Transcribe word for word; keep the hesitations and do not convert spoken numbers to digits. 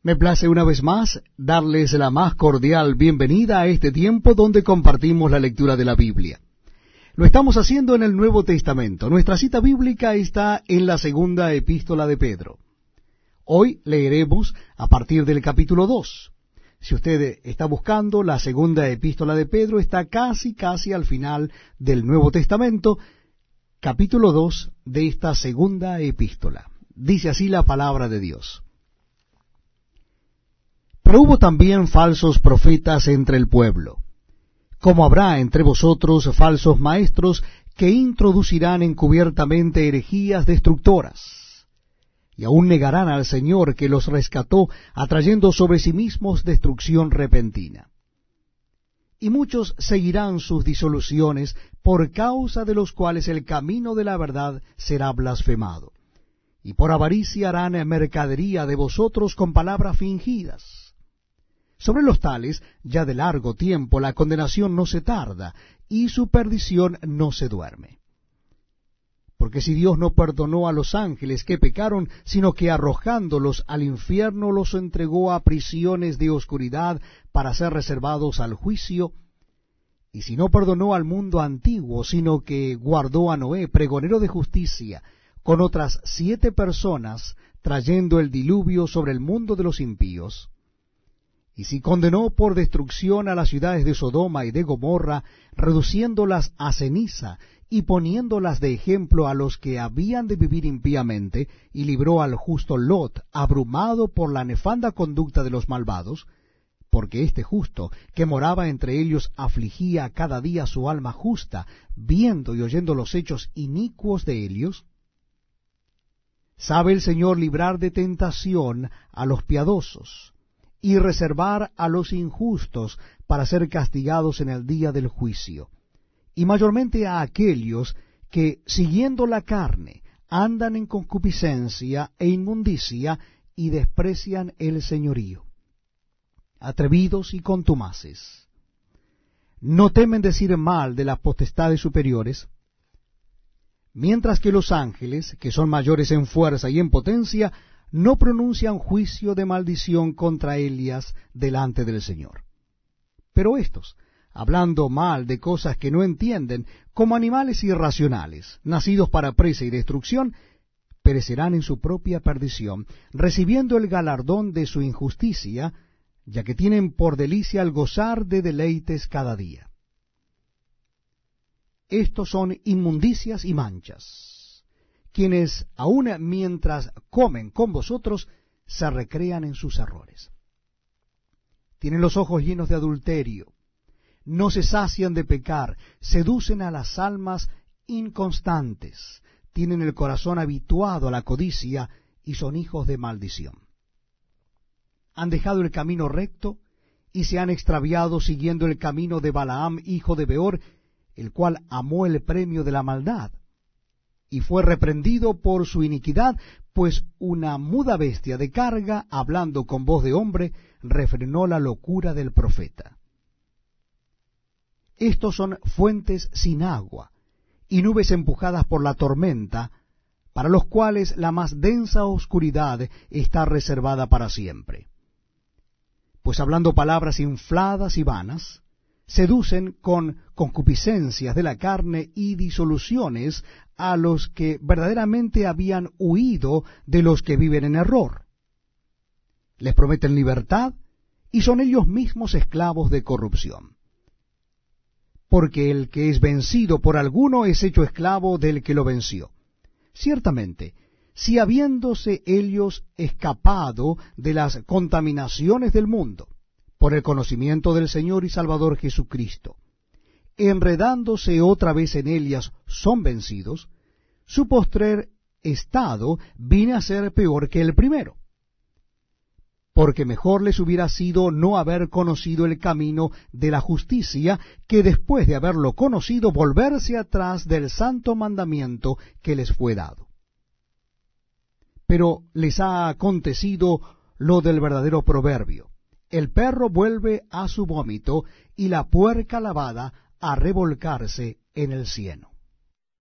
Me place una vez más darles la más cordial bienvenida a este tiempo donde compartimos la lectura de la Biblia. Lo estamos haciendo en el Nuevo Testamento. Nuestra cita bíblica está en la segunda epístola de Pedro. Hoy leeremos a partir del capítulo dos. Si usted está buscando, la segunda epístola de Pedro está casi, casi al final del Nuevo Testamento, capítulo dos de esta segunda epístola. Dice así la palabra de Dios. Pero hubo también falsos profetas entre el pueblo, como habrá entre vosotros falsos maestros que introducirán encubiertamente herejías destructoras, y aún negarán al Señor que los rescató, atrayendo sobre sí mismos destrucción repentina. Y muchos seguirán sus disoluciones, por causa de los cuales el camino de la verdad será blasfemado, y por avaricia harán mercadería de vosotros con palabras fingidas. Sobre los tales, ya de largo tiempo, la condenación no se tarda, y su perdición no se duerme. Porque si Dios no perdonó a los ángeles que pecaron, sino que arrojándolos al infierno los entregó a prisiones de oscuridad para ser reservados al juicio, y si no perdonó al mundo antiguo, sino que guardó a Noé, pregonero de justicia, con otras siete personas, trayendo el diluvio sobre el mundo de los impíos, y si condenó por destrucción a las ciudades de Sodoma y de Gomorra, reduciéndolas a ceniza y poniéndolas de ejemplo a los que habían de vivir impíamente, y libró al justo Lot, abrumado por la nefanda conducta de los malvados, porque este justo, que moraba entre ellos, afligía cada día su alma justa, viendo y oyendo los hechos inicuos de ellos. Sabe el Señor librar de tentación a los piadosos, y reservar a los injustos para ser castigados en el día del juicio, y mayormente a aquellos que, siguiendo la carne, andan en concupiscencia e inmundicia, y desprecian el señorío, atrevidos y contumaces. No temen decir mal de las potestades superiores, mientras que los ángeles, que son mayores en fuerza y en potencia, no pronuncian juicio de maldición contra Elías delante del Señor. Pero estos, hablando mal de cosas que no entienden, como animales irracionales, nacidos para presa y destrucción, perecerán en su propia perdición, recibiendo el galardón de su injusticia, ya que tienen por delicia el gozar de deleites cada día. Estos son inmundicias y manchas, quienes aun mientras comen con vosotros, se recrean en sus errores. Tienen los ojos llenos de adulterio, no se sacian de pecar, seducen a las almas inconstantes, tienen el corazón habituado a la codicia y son hijos de maldición. Han dejado el camino recto y se han extraviado siguiendo el camino de Balaam, hijo de Beor, el cual amó el premio de la maldad, y fue reprendido por su iniquidad, pues una muda bestia de carga, hablando con voz de hombre, refrenó la locura del profeta. Estos son fuentes sin agua, y nubes empujadas por la tormenta, para los cuales la más densa oscuridad está reservada para siempre. Pues hablando palabras infladas y vanas, seducen con concupiscencias de la carne y disoluciones a los que verdaderamente habían huido de los que viven en error. Les prometen libertad y son ellos mismos esclavos de corrupción. Porque el que es vencido por alguno es hecho esclavo del que lo venció. Ciertamente, si habiéndose ellos escapado de las contaminaciones del mundo, por el conocimiento del Señor y Salvador Jesucristo, enredándose otra vez en ellas, son vencidos, su postrer estado viene a ser peor que el primero. Porque mejor les hubiera sido no haber conocido el camino de la justicia, que después de haberlo conocido volverse atrás del santo mandamiento que les fue dado. Pero les ha acontecido lo del verdadero proverbio: el perro vuelve a su vómito, y la puerca lavada a revolcarse en el cieno.